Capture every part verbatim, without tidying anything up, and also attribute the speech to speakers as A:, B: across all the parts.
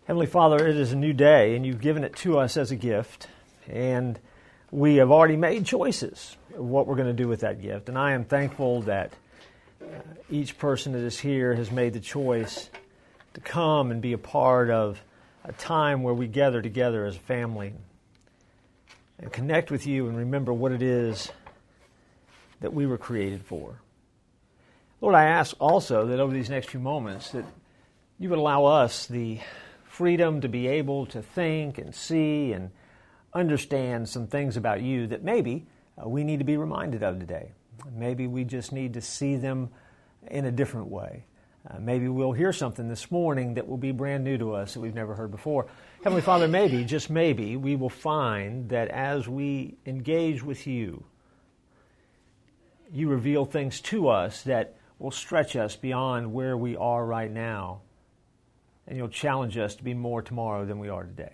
A: Heavenly Father, it is a new day, and you've given it to us as a gift, and we have already made choices of what we're going to do with that gift. And I am thankful that uh, each person that is here has made the choice to come and be a part of a time where we gather together as a family and connect with you and remember what it is that we were created for. Lord, I ask also that over these next few moments that you would allow us the freedom to be able to think and see and understand some things about you that maybe uh, we need to be reminded of today. Maybe we just need to see them in a different way. Uh, maybe we'll hear something this morning that will be brand new to us that we've never heard before. Heavenly Father, maybe, just maybe, we will find that as we engage with you, you reveal things to us that will stretch us beyond where we are right now. And you'll challenge us to be more tomorrow than we are today.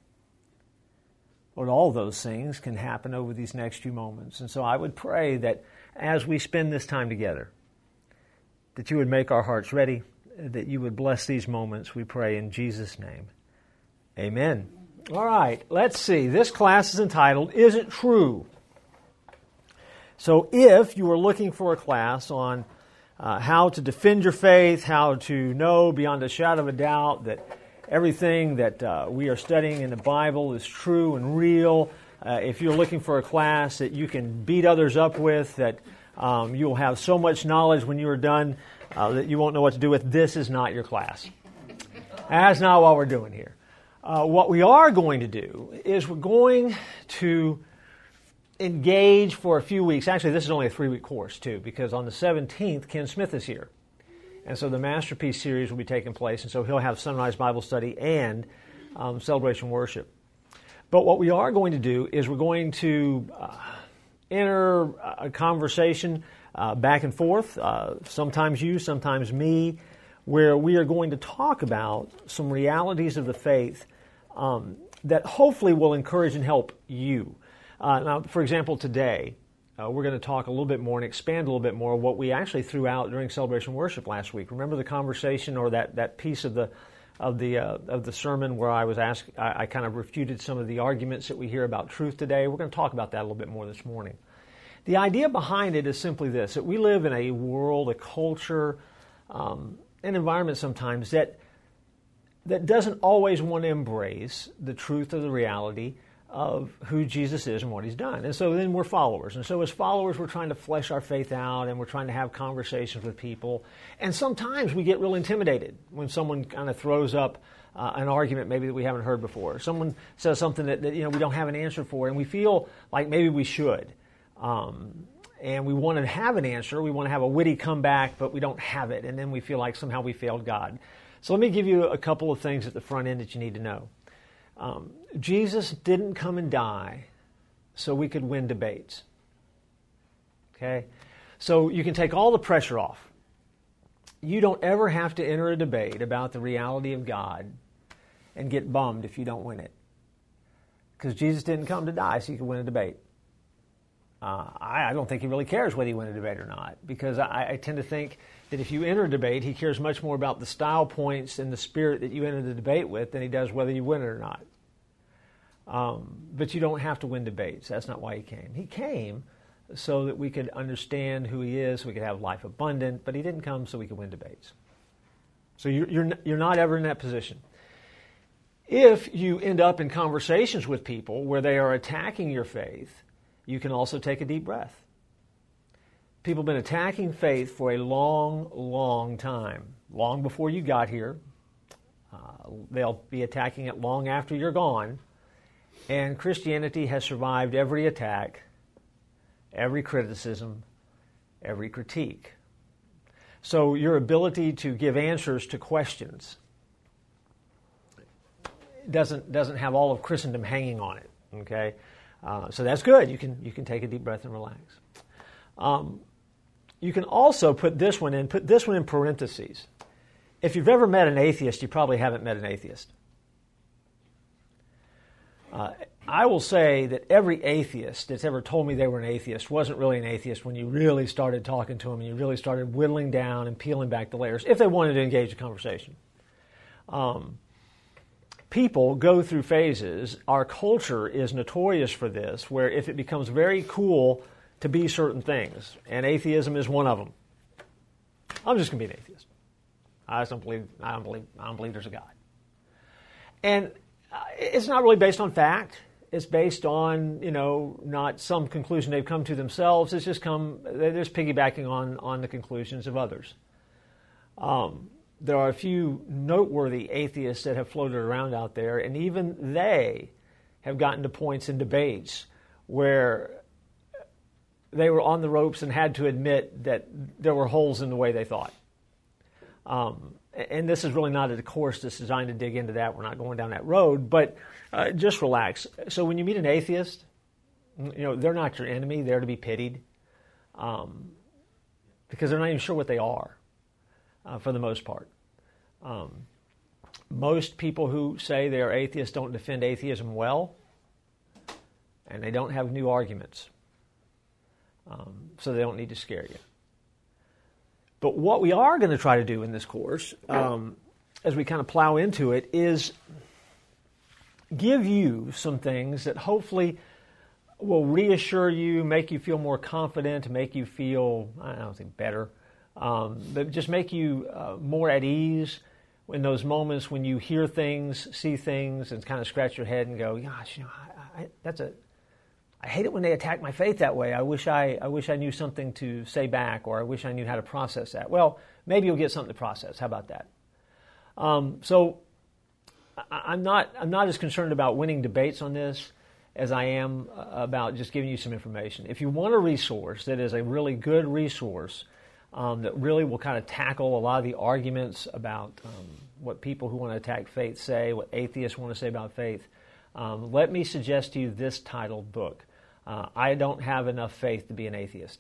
A: Lord, all those things can happen over these next few moments. And so I would pray that as we spend this time together, that you would make our hearts ready, that you would bless these moments, we pray in Jesus' name. Amen. All right, let's see. This class is entitled, Is It True? So if you are looking for a class on Uh, how to defend your faith, how to know beyond a shadow of a doubt that everything that uh, we are studying in the Bible is true and real. Uh, if you're looking for a class that you can beat others up with, that um, you'll have so much knowledge when you are done uh, that you won't know what to do with, this is not your class. That's not what we're doing here. Uh, what we are going to do is we're going to engage for a few weeks. Actually, this is only a three-week course, too, because on the seventeenth, Ken Smith is here. And so the Masterpiece series will be taking place, and so he'll have Sunrise Bible Study and um, Celebration Worship. But what we are going to do is we're going to uh, enter a conversation uh, back and forth, uh, sometimes you, sometimes me, where we are going to talk about some realities of the faith um, that hopefully will encourage and help you. Uh, now, for example, today, uh, we're going to talk a little bit more and expand a little bit more of what we actually threw out during Celebration Worship last week. Remember the conversation or that, that piece of the of the uh, of the sermon where I was asked, I, I kind of refuted some of the arguments that we hear about truth today. We're going to talk about that a little bit more this morning. The idea behind it is simply this, that we live in a world, a culture, um, an environment sometimes that that doesn't always want to embrace the truth of the reality of who Jesus is and what he's done. And so then we're followers. And so as followers, we're trying to flesh our faith out and we're trying to have conversations with people. And sometimes we get real intimidated when someone kind of throws up uh, an argument maybe that we haven't heard before. Someone says something that, that you know we don't have an answer for, and we feel like maybe we should. Um, and we want to have an answer. We want to have a witty comeback, but we don't have it. And then we feel like somehow we failed God. So let me give you a couple of things at the front end that you need to know. Um, Jesus didn't come and die so we could win debates. Okay? So you can take all the pressure off. You don't ever have to enter a debate about the reality of God and get bummed if you don't win it. Because Jesus didn't come to die so you could win a debate. Uh, I, I don't think he really cares whether you win a debate or not. Because I, I tend to think that if you enter a debate, he cares much more about the style points and the spirit that you enter the debate with than he does whether you win it or not. Um, but you don't have to win debates. That's not why he came. He came so that we could understand who he is, so we could have life abundant, but he didn't come so we could win debates. So you're, you're, you're not ever in that position. If you end up in conversations with people where they are attacking your faith, you can also take a deep breath. People have been attacking faith for a long, long time. Long before you got here. Uh, they'll be attacking it long after you're gone. And Christianity has survived every attack, every criticism, every critique. So your ability to give answers to questions doesn't doesn't have all of Christendom hanging on it. Okay, uh, so that's good. You can you can take a deep breath and relax. Um, you can also put this one in. Put this one in parentheses. If you've ever met an atheist, you probably haven't met an atheist. Uh, I will say that every atheist that's ever told me they were an atheist wasn't really an atheist when you really started talking to them and you really started whittling down and peeling back the layers, if they wanted to engage a conversation. Um, people go through phases. Our culture is notorious for this, where if it becomes very cool to be certain things, and atheism is one of them. I'm just going to be an atheist. I just don't believe. I don't believe. I don't believe there's a God. And it's not really based on fact. It's based on, you know, not some conclusion they've come to themselves. It's just come. They're just piggybacking on on the conclusions of others. Um, there are a few noteworthy atheists that have floated around out there, and even they have gotten to points in debates where they were on the ropes and had to admit that there were holes in the way they thought. Um, and this is really not a course that's designed to dig into that. We're not going down that road, but uh, just relax. So when you meet an atheist, you know, they're not your enemy. They're to be pitied um, because they're not even sure what they are uh, for the most part. Um, most people who say they are atheists don't defend atheism well, and they don't have new arguments. Um, so they don't need to scare you. But what we are going to try to do in this course, um, as we kind of plow into it, is give you some things that hopefully will reassure you, make you feel more confident, make you feel, I don't think better, um, but just make you uh, more at ease in those moments when you hear things, see things, and kind of scratch your head and go, gosh, you know, I, I, that's a... I hate it when they attack my faith that way. I wish I, I wish I knew something to say back, or I wish I knew how to process that. Well, maybe you'll get something to process. How about that? Um, so I, I'm not I'm not as concerned about winning debates on this as I am about just giving you some information. If you want a resource that is a really good resource um, that really will kind of tackle a lot of the arguments about um, what people who want to attack faith say, what atheists want to say about faith, um, let me suggest to you this titled book. Uh, I Don't Have Enough Faith to Be an Atheist.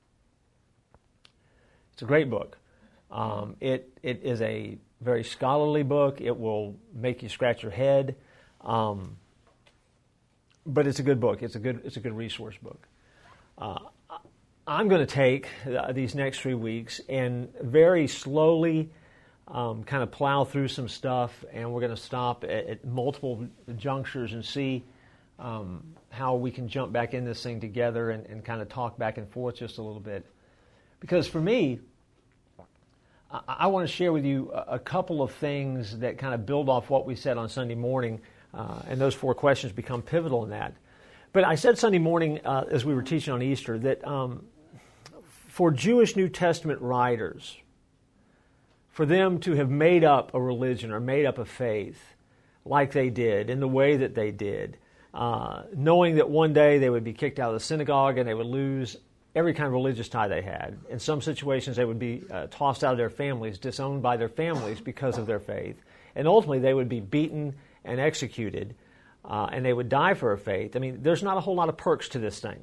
A: It's a great book. Um, it it is a very scholarly book. It will make you scratch your head, um, but it's a good book. It's a good it's a good resource book. Uh, I'm going to take uh, these next three weeks and very slowly um, kind of plow through some stuff, and we're going to stop at, at multiple junctures and see Um, how we can jump back in this thing together and, and kind of talk back and forth just a little bit. Because for me, I, I want to share with you a, a couple of things that kind of build off what we said on Sunday morning, uh, and those four questions become pivotal in that. But I said Sunday morning, uh, as we were teaching on Easter, that um, for Jewish New Testament writers, for them to have made up a religion or made up a faith like they did, in the way that they did, Uh, knowing that one day they would be kicked out of the synagogue and they would lose every kind of religious tie they had. In some situations, they would be uh, tossed out of their families, disowned by their families because of their faith. And ultimately, they would be beaten and executed, uh, and they would die for a faith. I mean, there's not a whole lot of perks to this thing.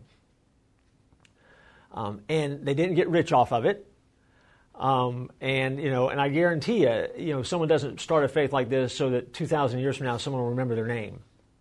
A: Um, and they didn't get rich off of it. Um, and, you know, and I guarantee you, you know, someone doesn't start a faith like this so that two thousand years from now, someone will remember their name.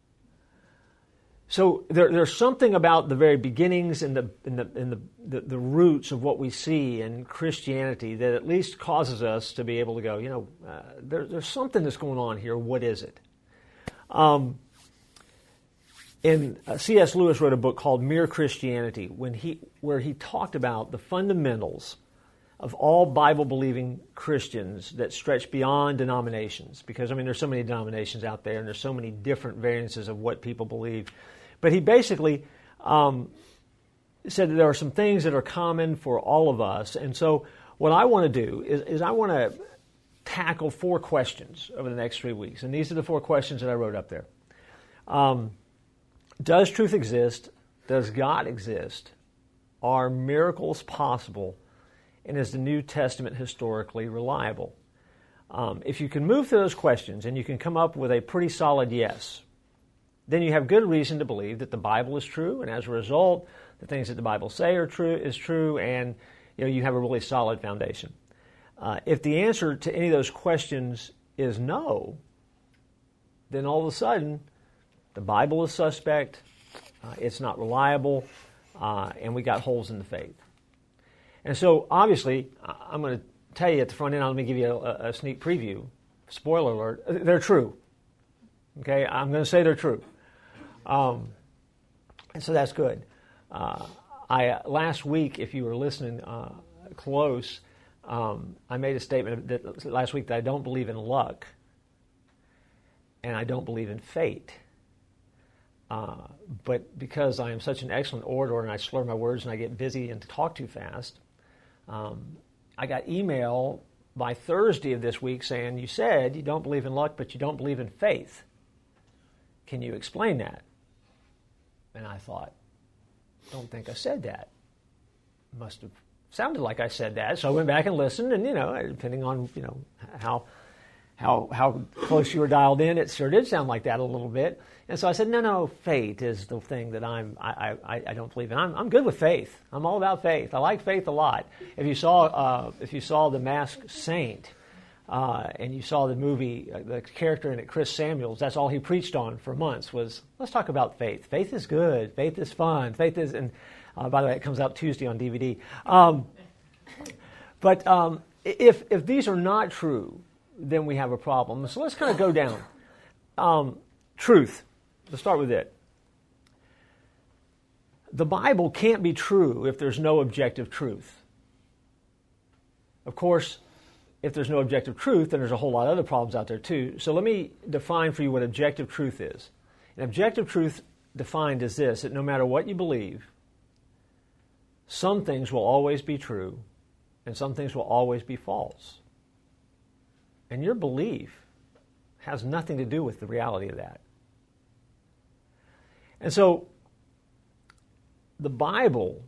A: So there, there's something about the very beginnings and the and the, and the, the the roots of what we see in Christianity that at least causes us to be able to go, you know, uh, there, there's something that's going on here. What is it? Um, and uh, C S Lewis wrote a book called Mere Christianity, when he where he talked about the fundamentals of all Bible-believing Christians that stretch beyond denominations. Because, I mean, there's so many denominations out there, and there's so many different variances of what people believe. But he basically um, said that there are some things that are common for all of us. And so what I want to do is, is I want to tackle four questions over the next three weeks. And these are the four questions that I wrote up there. Um, does truth exist? Does God exist? Are miracles possible? And is the New Testament historically reliable? Um, if you can move through those questions and you can come up with a pretty solid yes, then you have good reason to believe that the Bible is true, and as a result, the things that the Bible say are true is true, and you know you have a really solid foundation. Uh, if the answer to any of those questions is no, then all of a sudden the Bible is suspect, uh, it's not reliable, uh, and we got holes in the faith. And so, obviously, I'm going to tell you at the front end, let me give you a, a sneak preview. Spoiler alert, they're true. Okay, I'm going to say they're true. Um, and so that's good. Uh, I last week, if you were listening uh, close, um, I made a statement that last week that I don't believe in luck, and I don't believe in fate. Uh, but because I am such an excellent orator and I slur my words and I get busy and talk too fast, um, I got email by Thursday of this week saying, you said you don't believe in luck, but you don't believe in faith. Can you explain that? And I thought, don't think I said that. Must have sounded like I said that. So I went back and listened, and, you know, depending on, you know, how how how close you were dialed in, it sure did sound like that a little bit. And so I said, no, no, faith is the thing that I'm I I, I don't believe in. I'm I'm good with faith. I'm all about faith. I like faith a lot. If you saw uh, if you saw The Masked Saint, uh, and you saw the movie, uh, the character in it, Chris Samuels, that's all he preached on for months was, let's talk about faith. Faith is good. Faith is fun. Faith is, and uh, by the way, it comes out Tuesday on D V D. Um, but um, if if these are not true, then we have a problem. So let's kind of go down. Um, truth. Let's start with it. The Bible can't be true if there's no objective truth. Of course, if there's no objective truth, then there's a whole lot of other problems out there too. So let me define for you what objective truth is. An objective truth defined is this, that no matter what you believe, some things will always be true and some things will always be false. And your belief has nothing to do with the reality of that. And so, the Bible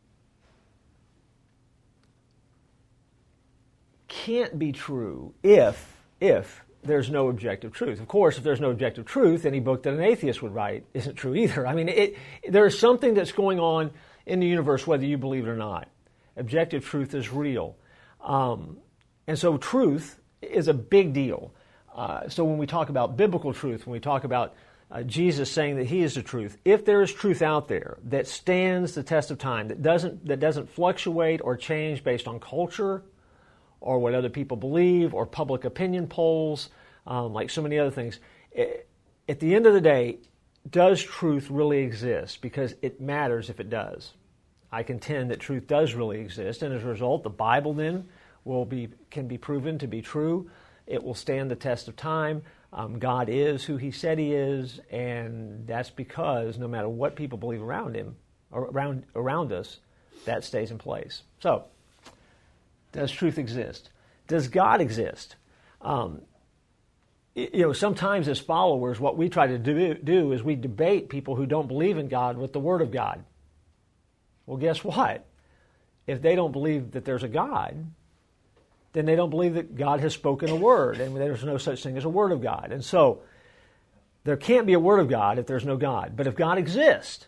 A: can't be true if, if there's no objective truth. Of course, if there's no objective truth, any book that an atheist would write isn't true either. I mean, it, there is something that's going on in the universe, whether you believe it or not. Objective truth is real. Um, and so truth is a big deal. Uh, so when we talk about biblical truth, when we talk about uh, Jesus saying that he is the truth, if there is truth out there that stands the test of time, that doesn't that doesn't fluctuate or change based on culture or what other people believe or public opinion polls, um, like so many other things, it, at the end of the day, does truth really exist? Because it matters if it does. I contend that truth does really exist, and as a result, the Bible then will be can be proven to be true. It will stand the test of time. Um, God is who he said he is, and that's because no matter what people believe around him, or around around us, that stays in place. So, does truth exist? Does God exist? Um, you know, sometimes as followers, what we try to do, do is we debate people who don't believe in God with the Word of God. Well, guess what? If they don't believe that there's a God, then they don't believe that God has spoken a word, and there's no such thing as a word of God. And so, there can't be a word of God if there's no God. But if God exists,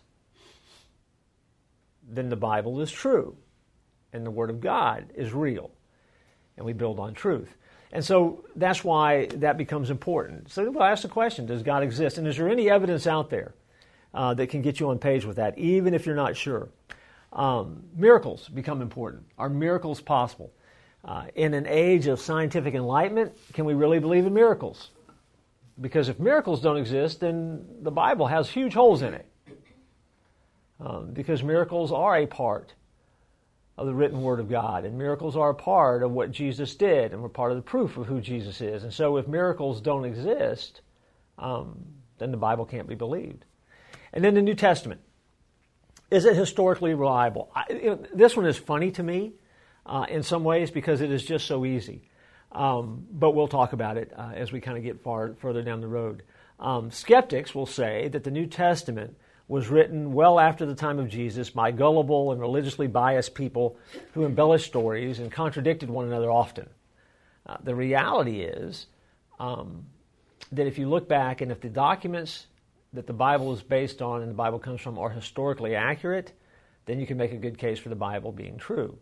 A: then the Bible is true, and the Word of God is real, and we build on truth. And so, that's why that becomes important. So, we'll ask the question, does God exist? And is there any evidence out there uh, that can get you on page with that, even if you're not sure? Um, miracles become important. Are miracles possible? Uh, in an age of scientific enlightenment, can we really believe in miracles? Because if miracles don't exist, then the Bible has huge holes in it. Um, because miracles are a part of the written Word of God, and miracles are a part of what Jesus did, and we're part of the proof of who Jesus is. And so if miracles don't exist, um, then the Bible can't be believed. And then the New Testament. Is it historically reliable? I, you know, this one is funny to me. Uh, in some ways, because it is just so easy. Um, but we'll talk about it uh, as we kind of get far further down the road. Um, skeptics will say that the New Testament was written well after the time of Jesus by gullible and religiously biased people who embellished stories and contradicted one another often. Uh, the reality is um, that if you look back and if the documents that the Bible is based on and the Bible comes from are historically accurate, then you can make a good case for the Bible being true.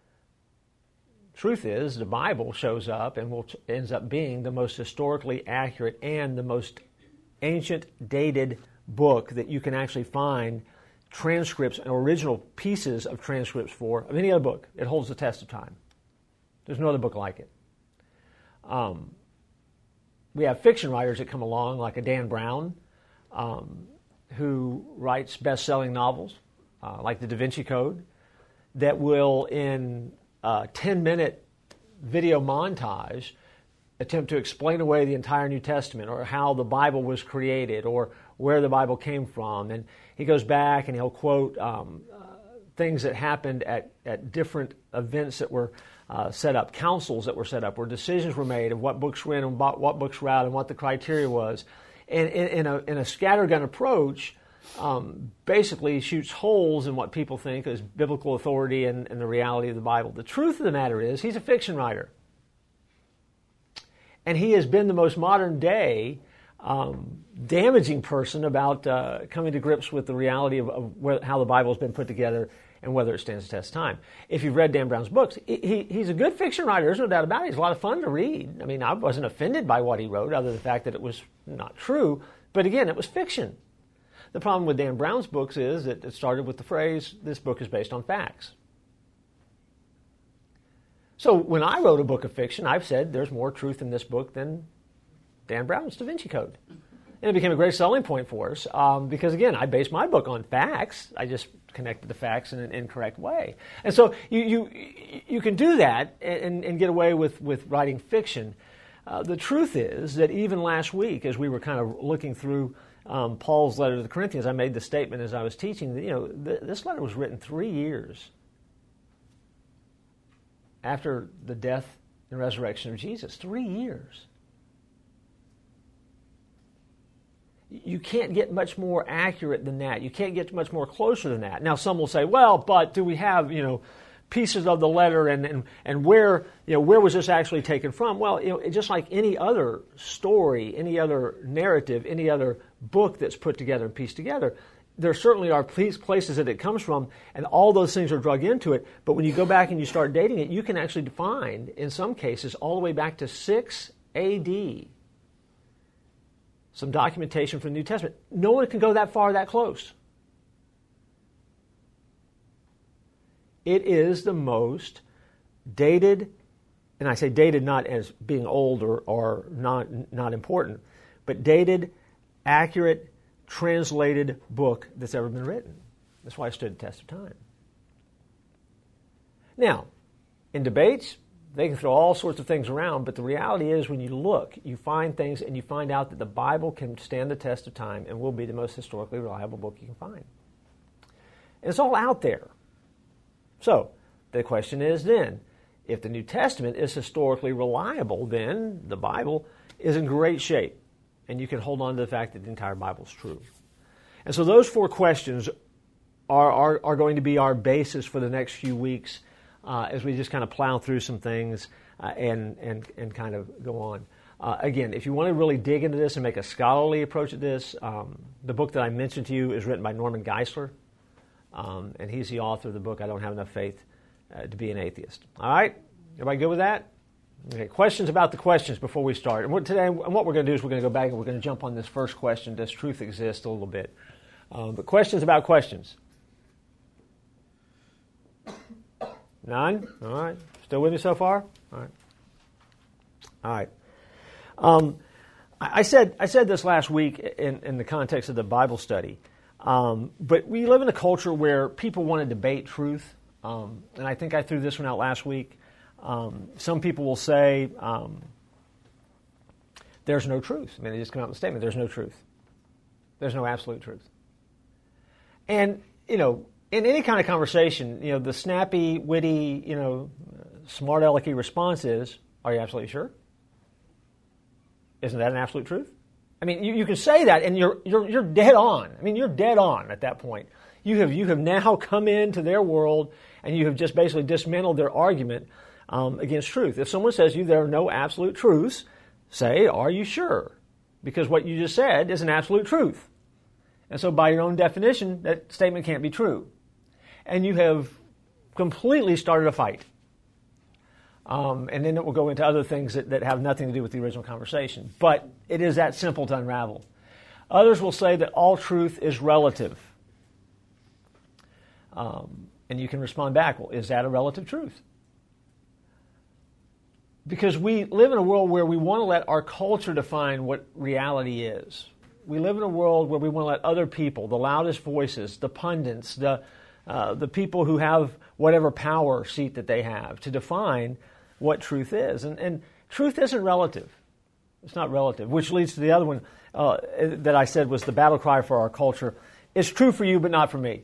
A: Truth is, the Bible shows up and will, ends up being the most historically accurate and the most ancient dated book that you can actually find transcripts and original pieces of transcripts for of any other book. It holds the test of time. There's no other book like it. Um, we have fiction writers that come along, like a Dan Brown, um, who writes best-selling novels, uh, like The Da Vinci Code, that will, in a ten-minute video montage, attempt to explain away the entire New Testament, or how the Bible was created, or where the Bible came from. And he goes back and he'll quote um, uh, things that happened at, at different events that were uh, set up, councils that were set up, where decisions were made of what books were in and what, what books were out and what the criteria was. And in, in, a, in a scattergun approach, um, basically shoots holes in what people think is biblical authority and, and the reality of the Bible. The truth of the matter is, he's a fiction writer. And he has been the most modern day um, damaging person about uh, coming to grips with the reality of, of where, how the Bible has been put together and whether it stands the test of time. If you've read Dan Brown's books, he, he, he's a good fiction writer. There's no doubt about it. He's a lot of fun to read. I mean, I wasn't offended by what he wrote, other than the fact that it was not true. But again, it was fiction. The problem with Dan Brown's books is that it started with the phrase, this book is based on facts. So when I wrote a book of fiction, I've said there's more truth in this book than Dan Brown's Da Vinci Code. And it became a great selling point for us um, because, again, I based my book on facts. I just connected the facts in an incorrect way. And so you you, you can do that and, and get away with, with writing fiction. Uh, the truth is that even last week, as we were kind of looking through um, Paul's letter to the Corinthians, I made the statement as I was teaching that, you know, th- this letter was written three years after the death and resurrection of Jesus. Three years. You can't get much more accurate than that. You can't get much more closer than that. Now, some will say, well, but do we have, you know, pieces of the letter and, and, and where, you know, where was this actually taken from? Well, you know, just like any other story, any other narrative, any other book that's put together and pieced together, there certainly are places that it comes from, and all those things are drug into it. But when you go back and you start dating it, you can actually find, in some cases, all the way back to six A D, some documentation from the New Testament. No one can go that far, that close. It is the most dated, and I say dated not as being old or, or not, not important, but dated, accurate, translated book that's ever been written. That's why it stood the test of time. Now, in debates, they can throw all sorts of things around, but the reality is when you look, you find things and you find out that the Bible can stand the test of time and will be the most historically reliable book you can find. And it's all out there. So, the question is then, if the New Testament is historically reliable, then the Bible is in great shape. And you can hold on to the fact that the entire Bible is true. And so those four questions are, are, are going to be our basis for the next few weeks uh, as we just kind of plow through some things uh, and, and, and kind of go on. Uh, again, if you want to really dig into this and make a scholarly approach at this, um, the book that I mentioned to you is written by Norman Geisler. Um, and he's the author of the book, I Don't Have Enough Faith uh, to Be an Atheist. All right? Everybody good with that? Okay, questions about the questions before we start. And what, today, and what we're going to do is we're going to go back and we're going to jump on this first question, does truth exist, a little bit. Um, but questions about questions? None? All right. Still with me so far? All right. All right. Um, I, I said I said this last week in, in the context of the Bible study, um, but we live in a culture where people want to debate truth, um, and I think I threw this one out last week. Um, some people will say, um, there's no truth. I mean, they just come out with a statement, there's no truth. There's no absolute truth. And, you know, in any kind of conversation, you know, the snappy, witty, you know, smart alecky response is, are you absolutely sure? Isn't that an absolute truth? I mean, you, you can say that and you're, you're, you're dead on. I mean, you're dead on at that point. You have, you have now come into their world and you have just basically dismantled their argument Um, against truth. If someone says to you there are no absolute truths, say, are you sure? Because what you just said is an absolute truth. And so by your own definition, that statement can't be true. And you have completely started a fight. Um, and then it will go into other things that, that have nothing to do with the original conversation. But it is that simple to unravel. Others will say that all truth is relative. Um, and you can respond back, well, is that a relative truth? Because we live in a world where we want to let our culture define what reality is. We live in a world where we want to let other people, the loudest voices, the pundits, the uh, the people who have whatever power seat that they have, to define what truth is. And, and truth isn't relative. It's not relative, which leads to the other one uh, that I said was the battle cry for our culture. It's true for you, but not for me.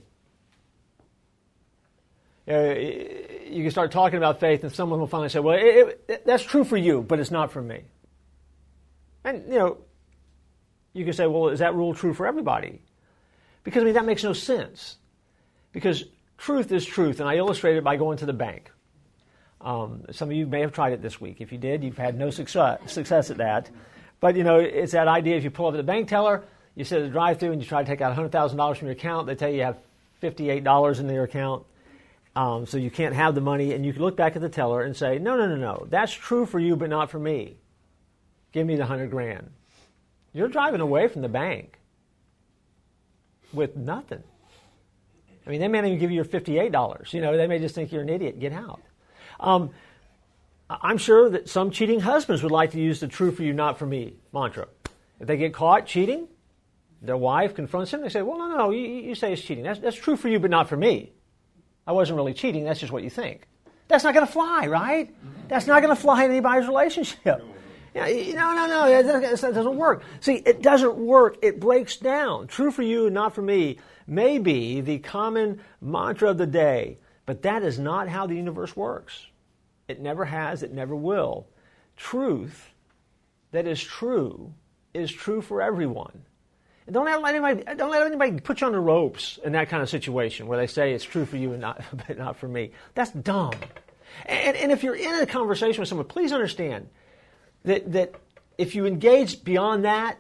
A: You know, you can start talking about faith, and someone will finally say, well, it, it, that's true for you, but it's not for me. And, you know, you can say, well, is that rule true for everybody? Because, I mean, that makes no sense. Because truth is truth, and I illustrate it by going to the bank. Um, some of you may have tried it this week. If you did, you've had no success, success at that. But, you know, it's that idea, if you pull up at the bank teller, you sit at the drive-thru and you try to take out one hundred thousand dollars from your account, they tell you you have fifty-eight dollars in your account. Um, so you can't have the money, and you can look back at the teller and say, no, no, no, no, that's true for you, but not for me. Give me the hundred grand. You're driving away from the bank with nothing. I mean, they may not even give you your fifty-eight dollars. You know, they may just think you're an idiot. Get out. Um, I'm sure that some cheating husbands would like to use the true for you, not for me mantra. If they get caught cheating, their wife confronts him, they say, well, no, no, you, you say it's cheating. That's, that's true for you, but not for me. I wasn't really cheating. That's just what you think. That's not going to fly, right? That's not going to fly in anybody's relationship. No, no, no, that doesn't work. See, it doesn't work. It breaks down. True for you, not for me, may be the common mantra of the day, but that is not how the universe works. It never has. It never will. Truth that is true is true for everyone. And don't let anybody, don't let anybody put you on the ropes in that kind of situation where they say it's true for you and not, but not for me. That's dumb. And, and if you're in a conversation with someone, please understand that, that if you engage beyond that,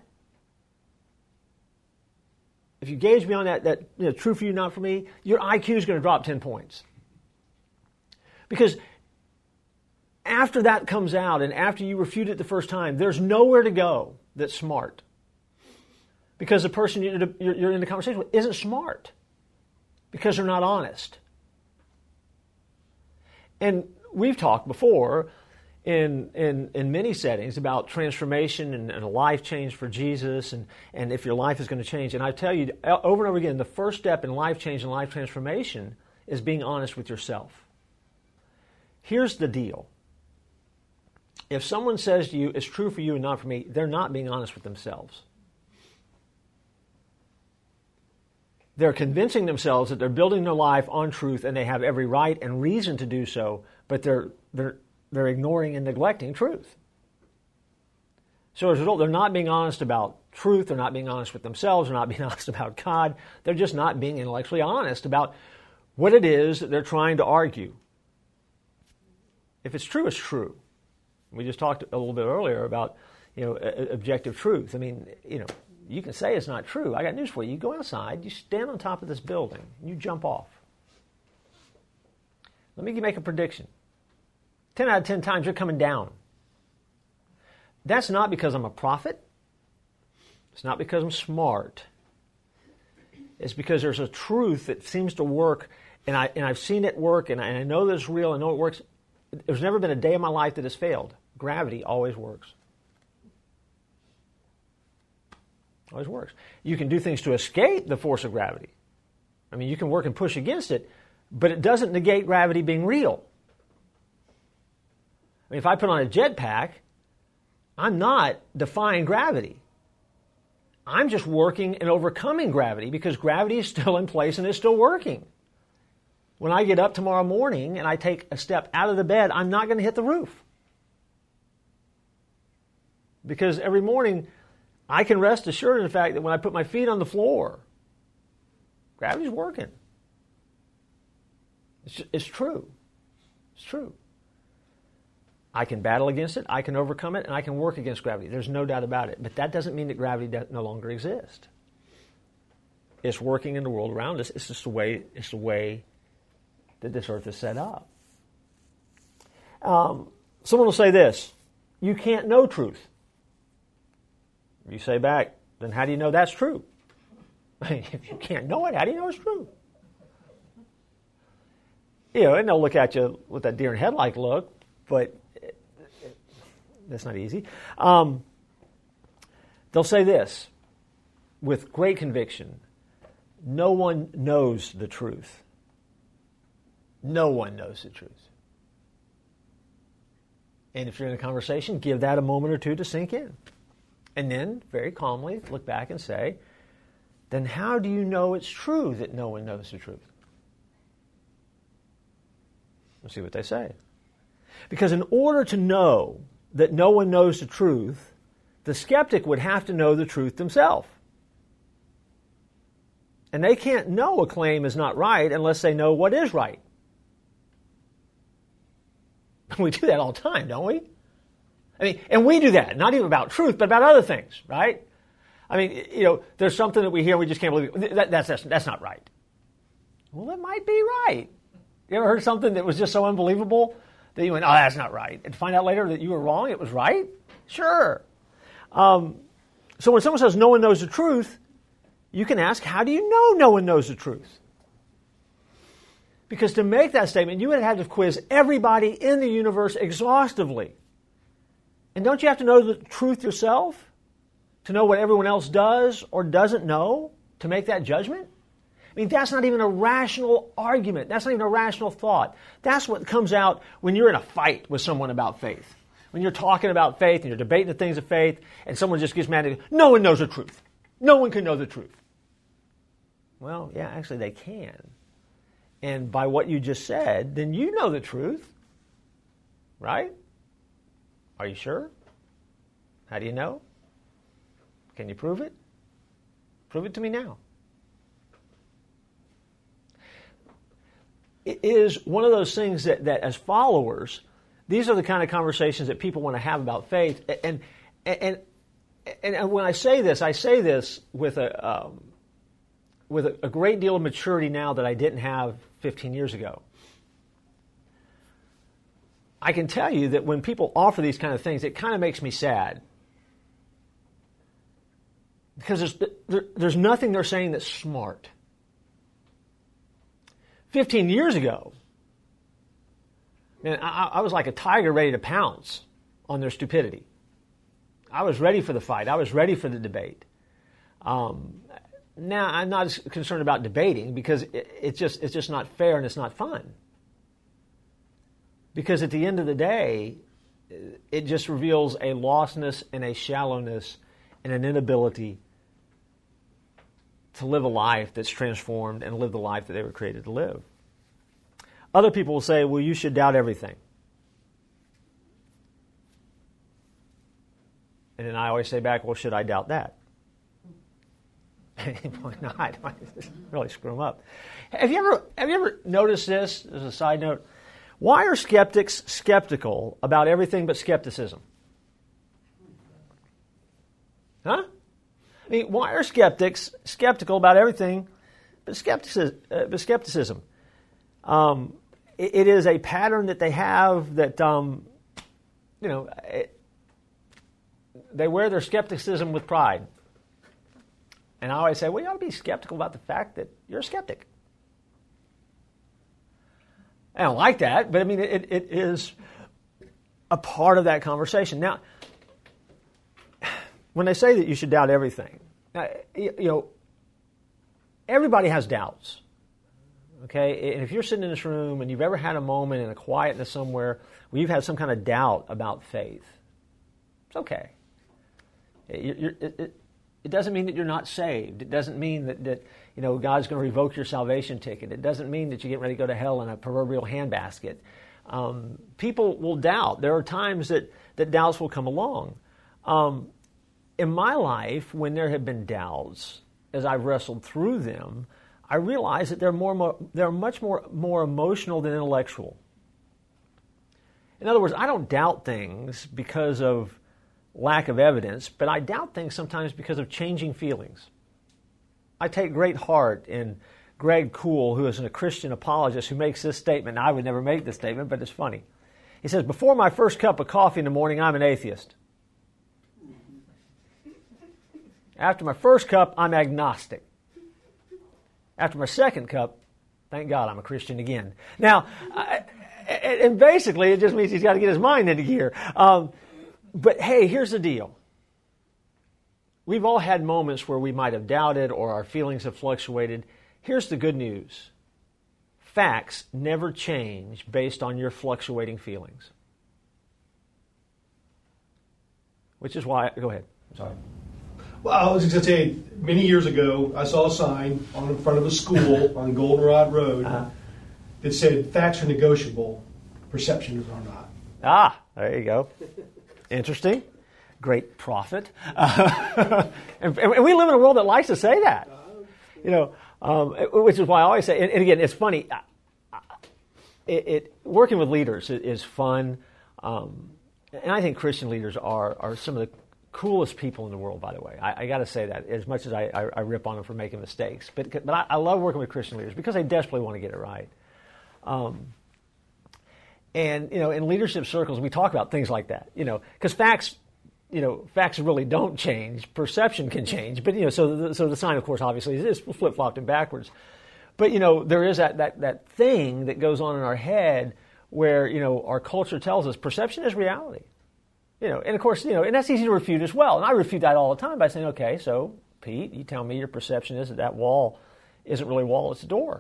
A: if you gauge beyond that, that you know, true for you, not for me, your I Q is going to drop ten points. Because after that comes out and after you refute it the first time, there's nowhere to go that's smart. Because the person you're, you're in the conversation with isn't smart. Because they're not honest. And we've talked before in in, in many settings about transformation and, and a life change for Jesus and, and if your life is going to change. And I tell you over and over again, the first step in life change and life transformation is being honest with yourself. Here's the deal. If someone says to you, it's true for you and not for me, they're not being honest with themselves. They're convincing themselves that they're building their life on truth and they have every right and reason to do so, but they're they're they're ignoring and neglecting truth. So as a result, they're not being honest about truth, they're not being honest with themselves, they're not being honest about God, they're just not being intellectually honest about what it is that they're trying to argue. If it's true, it's true. We just talked a little bit earlier about, you know, objective truth. I mean, you know, you can say it's not true. I got news for you. You go outside, you stand on top of this building, and you jump off. Let me make a prediction. Ten out of ten times you're coming down. That's not because I'm a prophet. It's not because I'm smart. It's because there's a truth that seems to work, and, I, and I've seen it work, and I, and I know that it's real, I know it works. There's never been a day in my life that has failed. Gravity always works. Always works. You can do things to escape the force of gravity. I mean, you can work and push against it, but it doesn't negate gravity being real. I mean, if I put on a jetpack, I'm not defying gravity. I'm just working and overcoming gravity because gravity is still in place and it's still working. When I get up tomorrow morning and I take a step out of the bed, I'm not going to hit the roof. Because every morning, I can rest assured in the fact that when I put my feet on the floor, gravity's working. It's, it's true. It's true. I can battle against it, I can overcome it, and I can work against gravity. There's no doubt about it. But that doesn't mean that gravity no longer exists. It's working in the world around us. It's just the way, it's the way that this earth is set up. Um, someone will say this, you can't know truth. You say back, then how do you know that's true? I mean, if you can't know it, how do you know it's true? You know, and they'll look at you with that deer in headlight look, but that's not easy. Um, they'll say this with great conviction: no one knows the truth. No one knows the truth. And if you're in a conversation, give that a moment or two to sink in. And then, very calmly, look back and say, then how do you know it's true that no one knows the truth? We'll see what they say. Because in order to know that no one knows the truth, the skeptic would have to know the truth themselves. And they can't know a claim is not right unless they know what is right. We do that all the time, don't we? I mean, and we do that, not even about truth, but about other things, right? I mean, you know, there's something that we hear and we just can't believe it. That, that's, that's, that's not right. Well, it might be right. You ever heard something that was just so unbelievable that you went, oh, that's not right, and to find out later that you were wrong, it was right? Sure. Um, so when someone says no one knows the truth, you can ask, how do you know no one knows the truth? Because to make that statement, you would have to quiz everybody in the universe exhaustively. And don't you have to know the truth yourself to know what everyone else does or doesn't know to make that judgment? I mean, that's not even a rational argument. That's not even a rational thought. That's what comes out when you're in a fight with someone about faith. When you're talking about faith and you're debating the things of faith and someone just gets mad at you, no one knows the truth. No one can know the truth. Well, yeah, actually they can. And by what you just said, then you know the truth. Right? Are you sure? How do you know? Can you prove it? Prove it to me now. It is one of those things that, that as followers, these are the kind of conversations that people want to have about faith. And and and, and when I say this, I say this with a um, with a, a great deal of maturity now that I didn't have fifteen years ago. I can tell you that when people offer these kind of things, it kind of makes me sad. Because there's, there, there's nothing they're saying that's smart. Fifteen years ago, man, I, I was like a tiger ready to pounce on their stupidity. I was ready for the fight. I was ready for the debate. Um, now, I'm not as concerned about debating because it, it's just it's just not fair and it's not fun. Because at the end of the day, it just reveals a lostness and a shallowness and an inability to live a life that's transformed and live the life that they were created to live. Other people will say, well, you should doubt everything. And then I always say back, well, should I doubt that? Why not? Really screw them up. Have you ever have you ever noticed this, as a side note? Why are skeptics skeptical about everything but skepticism? Huh? I mean, why are skeptics skeptical about everything but skepticism? Uh, but skepticism? Um, it, it is a pattern that they have that, um, you know, it, they wear their skepticism with pride. And I always say, well, you ought to be skeptical about the fact that you're a skeptic. I don't like that, but I mean, it, it is a part of that conversation. Now, when they say that you should doubt everything, now, you know, everybody has doubts, okay? And if you're sitting in this room and you've ever had a moment in a quietness somewhere where you've had some kind of doubt about faith, it's okay. You're, you're, it, it, it doesn't mean that you're not saved. It doesn't mean that, that you know, God's going to revoke your salvation ticket. It doesn't mean that you get ready to go to hell in a proverbial handbasket. Um, people will doubt. There are times that, that doubts will come along. Um, in my life, when there have been doubts, as I've wrestled through them, I realize that they're more, more they're much more more emotional than intellectual. In other words, I don't doubt things because of lack of evidence, but I doubt things sometimes because of changing feelings. I take great heart in Greg Kuhl, who is a Christian apologist, who makes this statement. I would never make this statement, but it's funny. He says, before my first cup of coffee in the morning, I'm an atheist. After my first cup, I'm agnostic. After my second cup, thank God I'm a Christian again. Now, I, and basically it just means he's got to get his mind into gear. Um, but hey, here's the deal. We've all had moments where we might have doubted or our feelings have fluctuated. Here's the good news. Facts never change based on your fluctuating feelings. Which is why, go ahead. Sorry.
B: Well, I was going to say, many years ago, I saw a sign on in front of a school on Goldenrod Road uh-huh. that said, facts are negotiable, perceptions are not.
A: Ah, there you go. Interesting. Great prophet. Uh, and, and we live in a world that likes to say that. You know, um, which is why I always say, and, and again, it's funny, it, it working with leaders is fun. Um, and I think Christian leaders are, are some of the coolest people in the world, by the way. I, I got to say that, as much as I, I, I rip on them for making mistakes. But, but I, I love working with Christian leaders because they desperately want to get it right. Um, and, you know, in leadership circles, we talk about things like that, you know, because facts... You know, facts really don't change. Perception can change. But, you know, so the, so the sign, of course, obviously is flip-flopped and backwards. But, you know, there is that, that, that thing that goes on in our head where, you know, our culture tells us perception is reality. You know, and of course, you know, and that's easy to refute as well. And I refute that all the time by saying, okay, so, Pete, you tell me your perception is that that wall isn't really a wall, it's a door.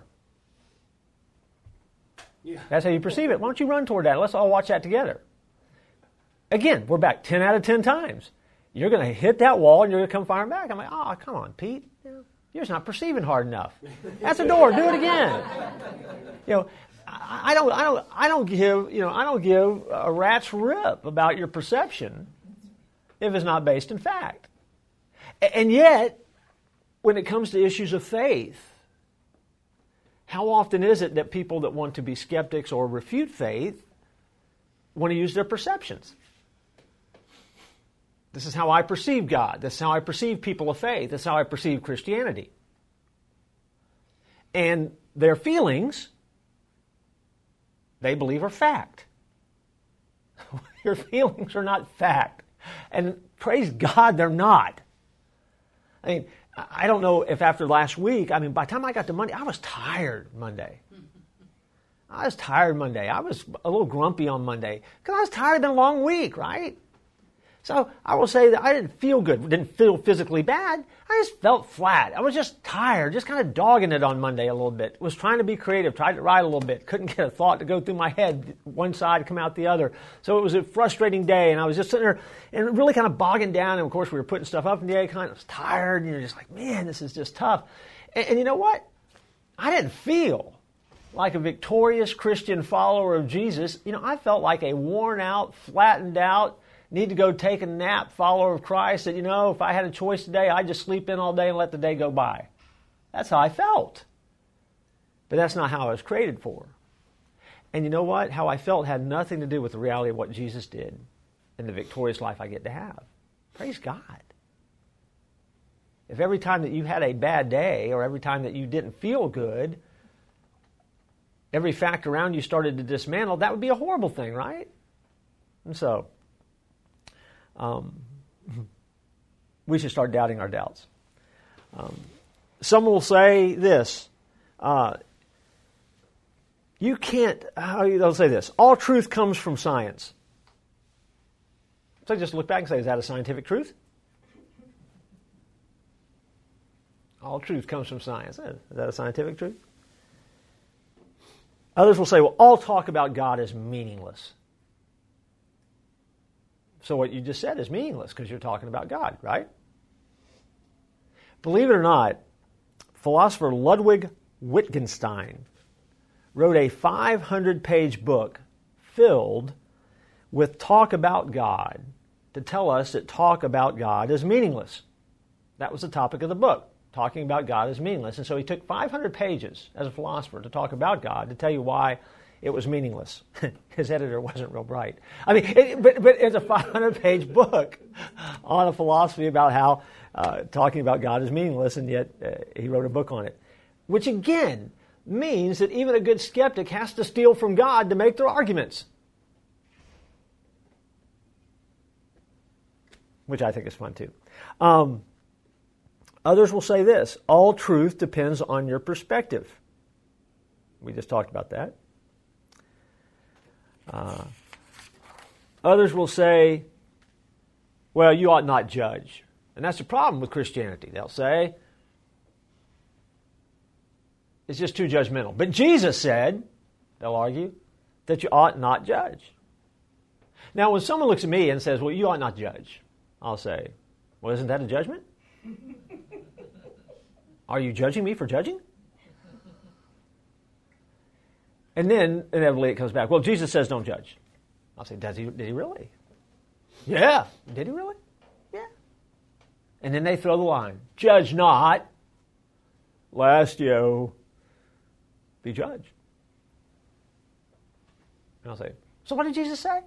A: Yeah. That's how you perceive it. Why don't you run toward that? Let's all watch that together. Again, we're back ten out of ten times. You're going to hit that wall and you're going to come firing back. I'm like, oh, come on, Pete. You're just not perceiving hard enough. That's a door. Do it again. You know, I don't, I don't, I don't give, you know, I don't give a rat's rip about your perception if it's not based in fact. And yet, when it comes to issues of faith, how often is it that people that want to be skeptics or refute faith want to use their perceptions? This is how I perceive God. This is how I perceive people of faith. This is how I perceive Christianity. And their feelings, they believe are fact. Your feelings are not fact. And praise God, they're not. I mean, I don't know if after last week, I mean, by the time I got to Monday, I was tired Monday. I was tired Monday. I was a little grumpy on Monday because I was tired. It's been a long week, right? So I will say that I didn't feel good. Didn't feel physically bad. I just felt flat. I was just tired, just kind of dogging it on Monday a little bit. Was trying to be creative, tried to write a little bit. Couldn't get a thought to go through my head, one side come out the other. So it was a frustrating day, and I was just sitting there and really kind of bogging down. And of course, we were putting stuff up in the icon. I was tired, and you're just like, man, this is just tough. And, and you know what? I didn't feel like a victorious Christian follower of Jesus. You know, I felt like a worn out, flattened out, need to go take a nap follower of Christ that, you know, if I had a choice today, I'd just sleep in all day and let the day go by. That's how I felt. But that's not how I was created for. And you know what? How I felt had nothing to do with the reality of what Jesus did and the victorious life I get to have. Praise God. If every time that you had a bad day or every time that you didn't feel good, every fact around you started to dismantle, that would be a horrible thing, right? And so, um, we should start doubting our doubts. Um, some will say this, uh, you can't, how they'll say this, all truth comes from science. So just look back and say, is that a scientific truth? All truth comes from science. Is that a scientific truth? Others will say, well, all talk about God is meaningless. So what you just said is meaningless because you're talking about God, right? Believe it or not, philosopher Ludwig Wittgenstein wrote a five hundred page book filled with talk about God to tell us that talk about God is meaningless. That was the topic of the book. Talking about God is meaningless. And so he took five hundred pages as a philosopher to talk about God to tell you why it was meaningless. His editor wasn't real bright. I mean, it, but, but it's a five hundred page book on a philosophy about how uh, talking about God is meaningless, and yet uh, he wrote a book on it. Which again means that even a good skeptic has to steal from God to make their arguments. Which I think is fun too. Um, Others will say this, all truth depends on your perspective. We just talked about that. Uh, others will say well, you ought not judge. And that's the problem with Christianity. They'll say, it's just too judgmental. But Jesus said, they'll argue, that you ought not judge. Now, when someone looks at me and says, well, you ought not judge, I'll say, well, isn't that a judgment? Are you judging me for judging? And then, inevitably, it comes back, well, Jesus says don't judge. I'll say, Does he, did he really? Yeah. Did he really? Yeah. And then they throw the line, judge not, lest you be judged. And I'll say, so what did Jesus say?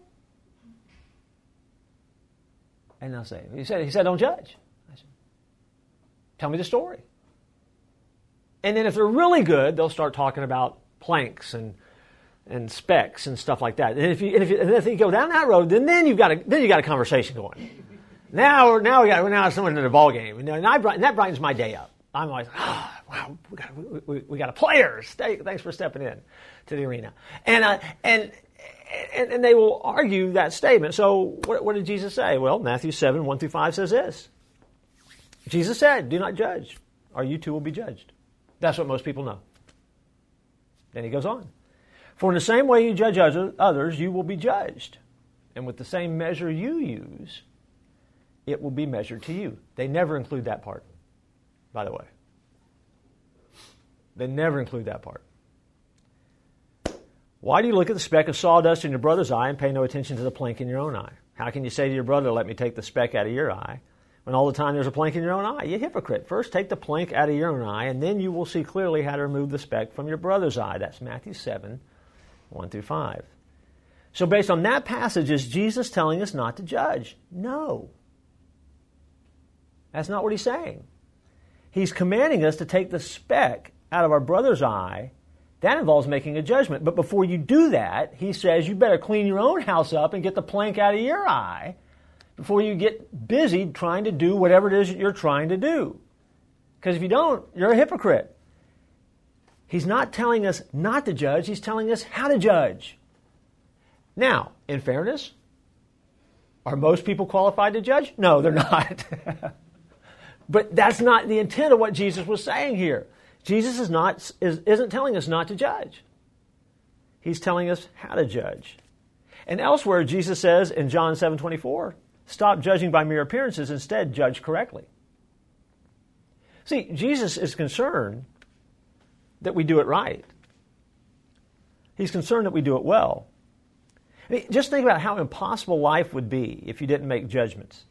A: And they'll say, he said, he said don't judge. I said, tell me the story. And then if they're really good, they'll start talking about planks and and specks and stuff like that. And if you, and if you, and if you go down that road, then then you've got a then you got a conversation going. Now now we got now someone in a ball game, and, I, and that brightens my day up. I'm always ah, wow, we got we, we, we got a player. Stay, thanks for stepping in to the arena, and uh, and. And, and they will argue that statement. So what, what did Jesus say? Well, Matthew seven, one through five says this. Jesus said, do not judge, or you too will be judged. That's what most people know. Then he goes on. For in the same way you judge others, you will be judged. And with the same measure you use, it will be measured to you. They never include that part, by the way. They never include that part. Why do you look at the speck of sawdust in your brother's eye and pay no attention to the plank in your own eye? How can you say to your brother, let me take the speck out of your eye, when all the time there's a plank in your own eye? You hypocrite. First take the plank out of your own eye, and then you will see clearly how to remove the speck from your brother's eye. That's Matthew seven, one through five. So based on that passage, is Jesus telling us not to judge? No. That's not what he's saying. He's commanding us to take the speck out of our brother's eye. That involves making a judgment. But before you do that, he says you better clean your own house up and get the plank out of your eye before you get busy trying to do whatever it is you're trying to do. Because if you don't, you're a hypocrite. He's not telling us not to judge. He's telling us how to judge. Now, in fairness, are most people qualified to judge? No, they're not. But that's not the intent of what Jesus was saying here. Jesus is not, is, isn't telling us not to judge. He's telling us how to judge. And elsewhere, Jesus says in John seven twenty-four, stop judging by mere appearances, instead judge correctly. See, Jesus is concerned that we do it right. He's concerned that we do it well. I mean, just think about how impossible life would be if you didn't make judgments.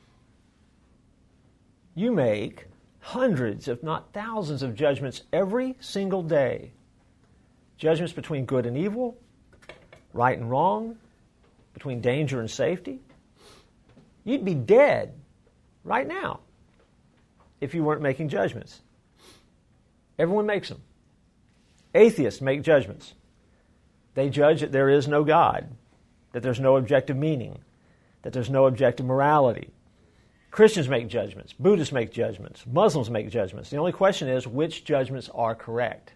A: You make hundreds, if not thousands, of judgments every single day. Judgments between good and evil, right and wrong, between danger and safety. You'd be dead right now if you weren't making judgments. Everyone makes them. Atheists make judgments. They judge that there is no God, that there's no objective meaning, that there's no objective morality. Christians make judgments. Buddhists make judgments. Muslims make judgments. The only question is which judgments are correct.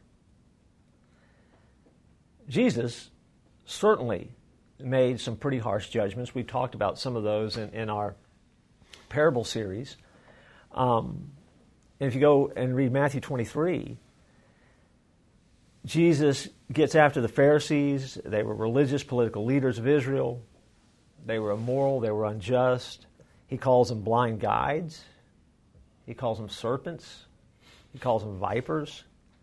A: Jesus certainly made some pretty harsh judgments. We talked about some of those in, in our parable series. Um, and if you go and read Matthew twenty-three, Jesus gets after the Pharisees. They were religious, political leaders of Israel. They were immoral. They were unjust. He calls them blind guides. He calls them serpents. He calls them vipers.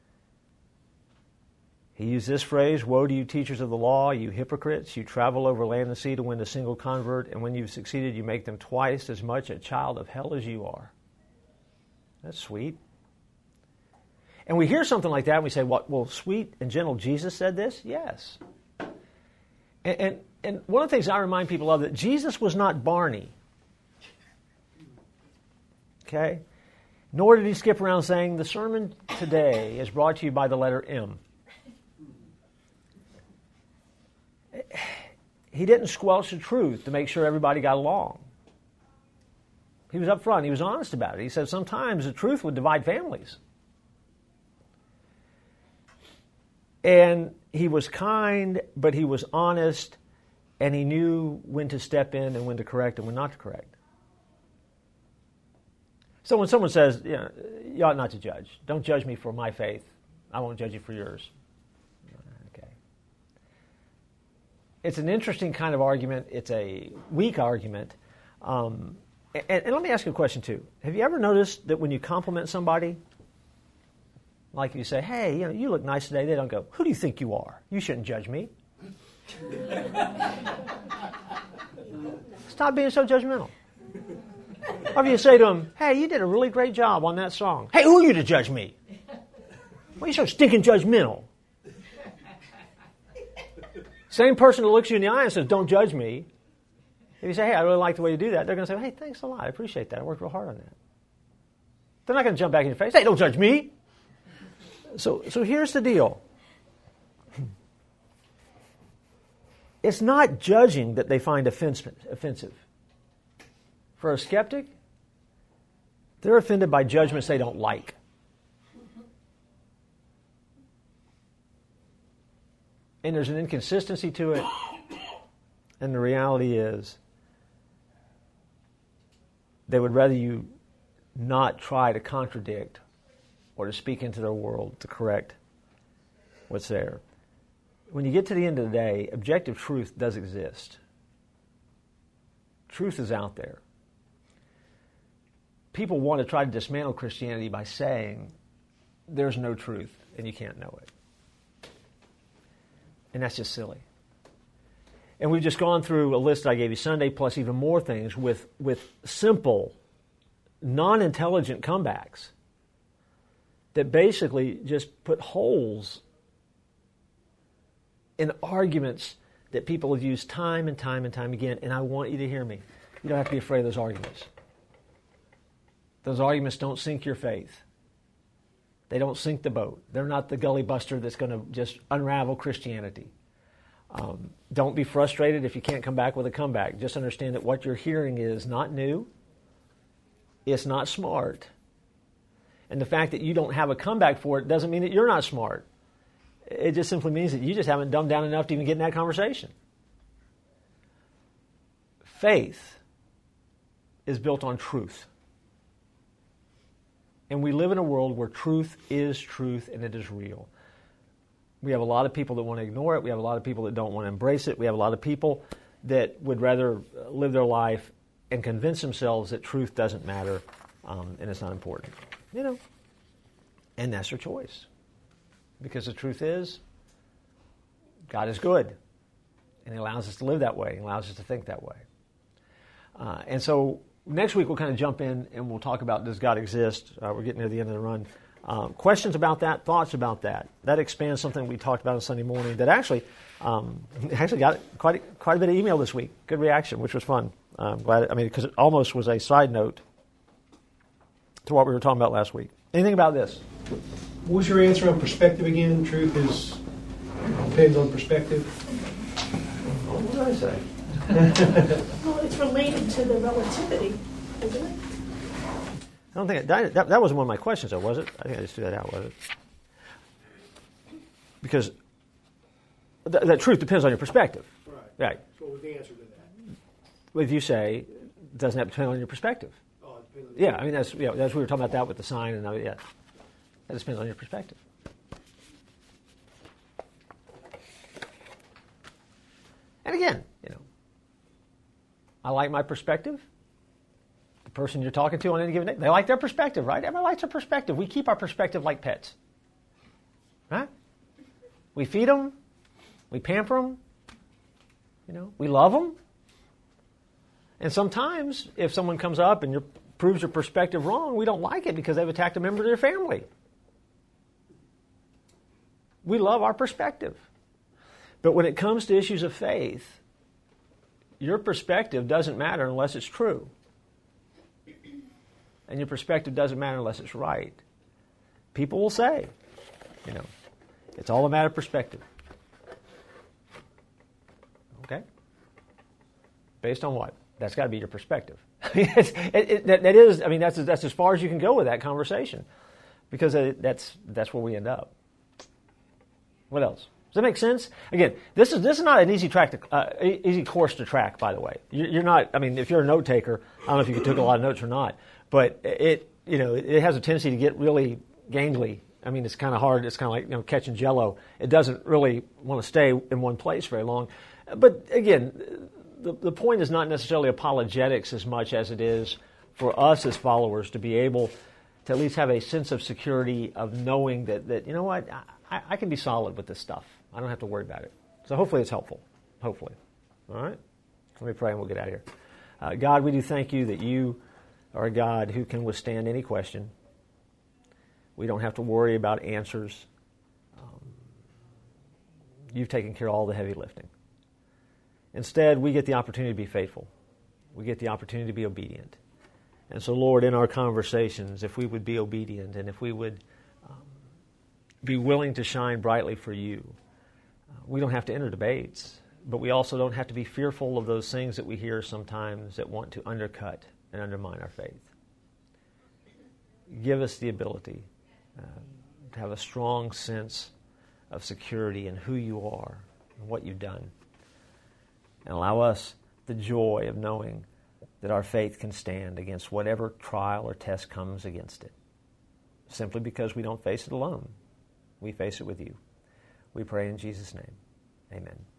A: He used this phrase, woe to you teachers of the law, you hypocrites. You travel over land and sea to win a single convert, and when you've succeeded, you make them twice as much a child of hell as you are. That's sweet. And we hear something like that and we say, what, well, sweet and gentle Jesus said this? Yes. And, and, and one of the things I remind people of, that Jesus was not Barney. Okay? Nor did he skip around saying, the sermon today is brought to you by the letter M. He didn't squelch the truth to make sure everybody got along. He was up front. He was honest about it. He said sometimes the truth would divide families. And he was kind, but he was honest, and he knew when to step in and when to correct and when not to correct. So when someone says, you know, you ought not to judge. Don't judge me for my faith. I won't judge you for yours. Okay. It's an interesting kind of argument. It's a weak argument. Um, and, and let me ask you a question, too. Have you ever noticed that when you compliment somebody, like you say, hey, you know, you look nice today, they don't go, who do you think you are? You shouldn't judge me. Stop being so judgmental. Or if you say to them, hey, you did a really great job on that song. Hey, who are you to judge me? Why are you so stinking judgmental? Same person that looks you in the eye and says, don't judge me. If you say, hey, I really like the way you do that, they're going to say, hey, thanks a lot. I appreciate that. I worked real hard on that. They're not going to jump back in your face. Hey, don't judge me. So, so here's the deal. It's not judging that they find offensive. For a skeptic, they're offended by judgments they don't like. And there's an inconsistency to it. And the reality is, they would rather you not try to contradict or to speak into their world to correct what's there. When you get to the end of the day, objective truth does exist. Truth is out there. People want to try to dismantle Christianity by saying there's no truth and you can't know it. And that's just silly. And we've just gone through a list I gave you Sunday, plus even more things with, with simple, non-intelligent comebacks that basically just put holes in arguments that people have used time and time and time again. And I want you to hear me. You don't have to be afraid of those arguments. Those arguments don't sink your faith. They don't sink the boat. They're not the gully buster that's going to just unravel Christianity. Um, don't be frustrated if you can't come back with a comeback. Just understand that what you're hearing is not new. It's not smart. And the fact that you don't have a comeback for it doesn't mean that you're not smart. It just simply means that you just haven't dumbed down enough to even get in that conversation. Faith is built on truth. And we live in a world where truth is truth and it is real. We have a lot of people that want to ignore it. We have a lot of people that don't want to embrace it. We have a lot of people that would rather live their life and convince themselves that truth doesn't matter um, and it's not important. You know, and that's their choice. Because the truth is, God is good. And He allows us to live that way. He allows us to think that way. Uh, and so next week we'll kind of jump in and we'll talk about, does God exist? Uh, we're getting near the end of the run. Um, questions about that, thoughts about that. That expands something we talked about on Sunday morning that actually um, actually got quite a, quite a bit of email this week. Good reaction, which was fun. I'm glad. I mean, because it almost was a side note to what we were talking about last week. Anything about this?
B: What was your answer on perspective again? Truth is depends on perspective.
A: What did I say?
C: Well, it's related to the relativity, isn't it?
A: I don't think it, that, that wasn't one of my questions, though, was it? I think I just threw that out, was it? Because th- that truth depends on your perspective.
B: Right.
A: Right.
B: So what was the answer to that?
A: Well, if you say it doesn't have to depend on your perspective.
B: Oh, it depends on
A: Yeah, I mean, that's, you know, that's we were talking about that with the sign, and uh, yeah. That depends on your perspective. And again, you know, I like my perspective. The person you're talking to on any given day, they like their perspective, right? Everyone likes their perspective. We keep our perspective like pets, right? We feed them, we pamper them, you know, we love them. And sometimes, if someone comes up and you're, proves your perspective wrong, we don't like it because they've attacked a member of their family. We love our perspective. But when it comes to issues of faith, your perspective doesn't matter unless it's true. And your perspective doesn't matter unless it's right. People will say, you know, it's all a matter of perspective. Okay? Based on what? That's got to be your perspective. it, it, that, that is, I mean, that's that's as far as you can go with that conversation, because it, that's that's where we end up. What else? Does that make sense? Again, this is this is not an easy track to, uh, easy course to track. By the way, you're not. I mean, if you're a note taker, I don't know if you took a lot of notes or not, but it you know, it, it has a tendency to get really gangly. I mean, it's kind of hard. It's kind of like, you know, catching Jell-O. It doesn't really want to stay in one place very long. But again, the, the point is not necessarily apologetics as much as it is for us as followers to be able to at least have a sense of security of knowing that, that you know what, I, I can be solid with this stuff. I don't have to worry about it. So hopefully it's helpful. Hopefully. All right? Let me pray and we'll get out of here. Uh, God, we do thank you that you are a God who can withstand any question. We don't have to worry about answers. Um, you've taken care of all the heavy lifting. Instead, we get the opportunity to be faithful. We get the opportunity to be obedient. And so, Lord, in our conversations, if we would be obedient and if we would um, be willing to shine brightly for you, uh, we don't have to enter debates, but we also don't have to be fearful of those things that we hear sometimes that want to undercut and undermine our faith. Give us the ability uh, to have a strong sense of security in who you are and what you've done. And allow us the joy of knowing that our faith can stand against whatever trial or test comes against it. Simply because we don't face it alone. We face it with you. We pray in Jesus' name. Amen.